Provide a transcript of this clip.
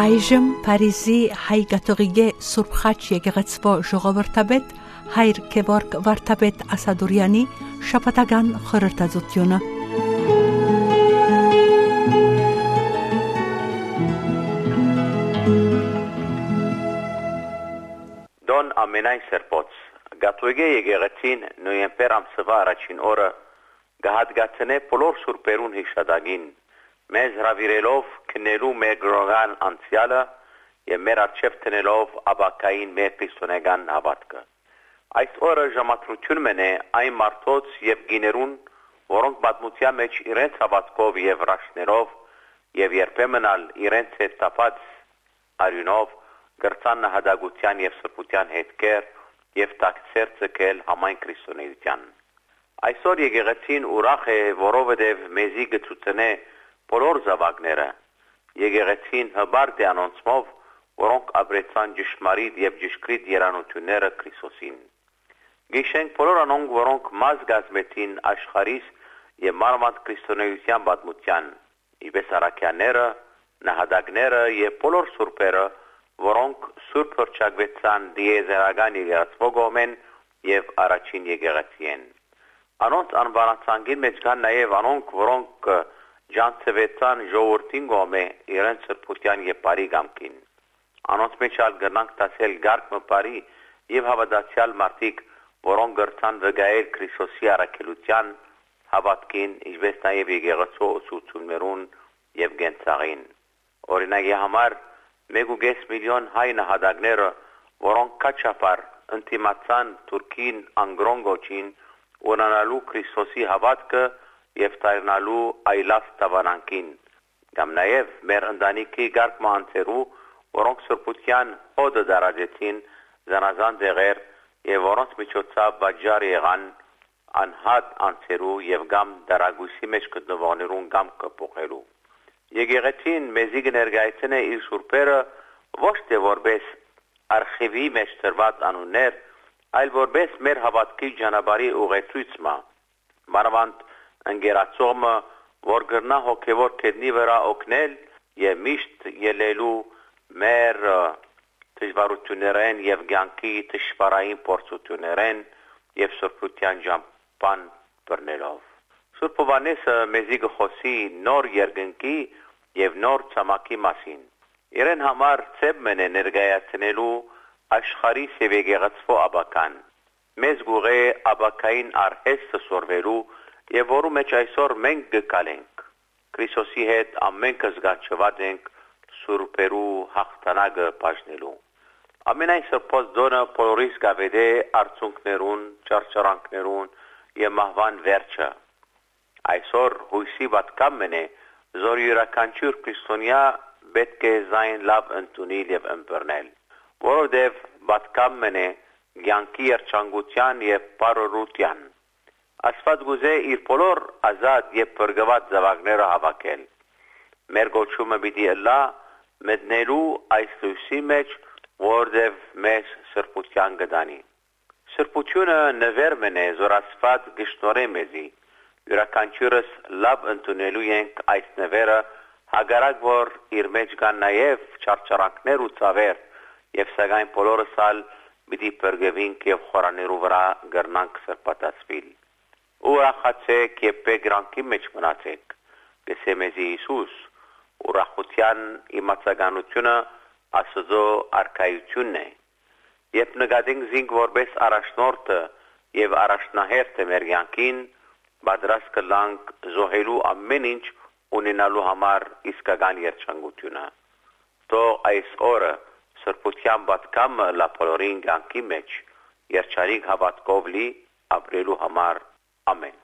Այժմ Փարիզի հայ կաթողիկե Սուրբ Խաչ եկեղեցվո ժողովրդաբեդ Հայր Գևորգ Վարդապետ Ասադուրյանի շաբաթական խորհրդածությունը։ Դոն ամենայն սրբոց Գաթողիկե եկեղեցին նոյեմբեր ամսվա առաջին օրը գահատգացնե բոլոր սուրբերուն հիշադակին մեզ հրավիրելով քնելու մեր գրողան անցյալը և մեր առջև տնելով աբակային մեր քրիստոնեական հավատքը։ Այս օրը ժամադրություն մենե այն մարդոց և գիներուն, որոնք պատմության մեջ իրենց հավատքով և հրաշքներով և երբեմն ալ իրենց հետ տապած արյունով գրծան նահատակության և սրբության հետքեր և տաքսեր ձգել համայն քրիստոնեության։ Այսօր եկեղեցին ուրախ է, որովհետև մեզի գցուցնե բոլոր զավակները եկեղեցին հբարդ է անոնցմով, որոնք ապրեցան ճշմարիտ և ճշգրիտ երանությունները Քրիստոսին։ Գիշենք բոլոր անոնք, որոնք մաս գազմեցին աշխարհիս և մանավանդ քրիստոնեության պատմության, իբես առաքյանները, նահատակները և բոլոր սուրբերը, որոնք սուրբ հռչակվեցան դիեզերական եկեղեցվո կողմեն և առաջին եկեղեցի են։ Անոնց անվանացանգին մեջ կան նաև անոնք, որոնք ջանցվեցան ժողովրդին կողմէ իրենց սրբության և բարի կամքին։ Անոնց մեջ ալ գնանք տասել գարկ մպարի և հավատացյալ մարդիկ, որոնք գրցան վկայել Քրիստոսի առաքելության հավատքին, ինչպես նաև եկեղեցու ուսուցումներուն և գենցաղին։ Օրինակի համար 1.5 միլիոն հայ նահատակները, որոնք կաչապար ընդդիմացան Թուրքին անգրոն գոչին, ունենալու Քրիստոսի հավատքը և տայրնալու այլաց տավանանքին, կամ նաև մեր ընտանիքի գարկ մանցերու, որոնք սրբության հոդը դարաջեցին զանազան դեղեր և որոնց միջոցով բաժար եղան անհատ անցերու և կամ դարագույսի մեջ գտնվողներուն կամքը փոխելու։ Եկեղեցին մեզի կներկայացնե իր սուրբերը ոչ թե որպես արխիվի մեջ տրված անուններ, այլ որպես մեր հավատքի ճանապարհի ուղեցույցը, մանավանդ ընկերացումը, որ գրնա հոգևոր կետնի վրա օգնել և միշտ ելելու մեր դժվարություններեն և կյանքի դժվարային փորձություններեն և սրբության ճամփան բռնելով։ Սուրբ Հովհաննեսը մեզի կխոսի նոր երկնքի և նոր ցամաքի մասին։ Իրեն համար ցեփ մենե ներկայացնելու աշխարհիս և եկեղեցվո աբական։ Մեզ գուղե աբակային արհեստը սորվելու և որու մեջ այսօր մենք գկալենք։ Քրիստոսի հետ ամենքը զգաչված ենք սուրբերու հաղթանակը բաժնելու։ Ամենայն սրբոց դոնը բոլորիս գավեդե արցունքներուն, ճարճարանքներուն և մահվան վերջը։ Այսօր հույսի պատկամ մենե, զոր յուրաքանչյուր քրիստոնյա պետք է զայն լավ ընդունել և ըմբռնել, որովհետև պատկամ մենե կյանքի երջանկության և բարօրության։ Աստված գուզե իր բոլոր ազատ և փրկված զավակները հավաքել։ Մեր գոչումը պիտի ըլլա մտնելու այս լույսի մեջ, որովհետև մեզ սրբության կտանի։ Սրբությունը նվեր մենե, որ Աստված կշնորհե մեզի։ Յուրաքանչյուրս լավ ընդունելու ենք այս նվերը, հակառակ որ իր մեջ կան նաև չարչարանքներ ու ցավեր, և սակայն բոլորս ալ պիտի փրկվենք և խորաներու վրա կրնանք սրբատացվել։ Ուրախացեք և բեկրանքի մեջ մնացեք, գսե մեզի Հիսուս, ուրախության իմացականությունը Աստծո արքայությունն է։ Երբ նկատենք զինք որպես առաջնորդը և առաջնահերթը մեր կյանքին, պատրաստ կլանք զոհելու ամեն ինչ ունենալու համար իսկական երջանկությունը։ Թող այս օրը սրբության պատկամը լապոլորին կյանքի մեջ երջանիկ հավատքով լի ապրելու համար ամեն։